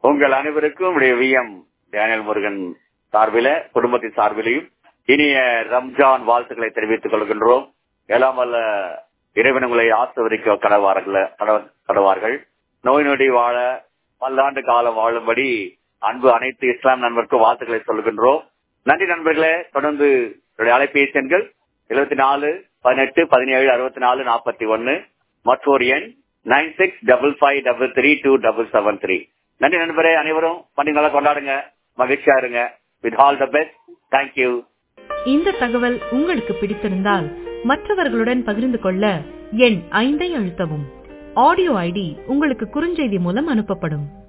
உங்கள் அனைவருக்கும் VM Daniel Murugan சார்பில குடும்பத்தின் சார்பிலையும் இனிய ரம்ஜான் வாழ்த்துக்களை தெரிவித்துக் கொள்கின்றோம். எல்லாம் வல்ல இறைவன் உங்களை ஆசீர்வதிக்க கடவார்கள். நோய் நொடி வாழ பல்லாண்டு காலம் வாழும்படி அன்பு அனைத்து இஸ்லாம் நண்பருக்கும் வாழ்த்துக்களை சொல்கின்றோம். நன்றி நண்பர்களே. தொடர்ந்து அலைபேசி எண்கள் 74 18 17 64 41 மற்றொரு எண் 9655332773. நன்றி நண்பரே. அனைவரும் பண்டிகை கொண்டாடுங்க, மகிழ்ச்சியா இருங்க. With all the best. Thank you. இந்த தகவல் உங்களுக்கு பிடித்திருந்தால் மற்றவர்களுடன் பகிர்ந்து கொள்ள எண் 5 அழுத்தவும். ஆடியோ ஐடி உங்களுக்கு குறுஞ்செய்தி மூலம் அனுப்பப்படும்.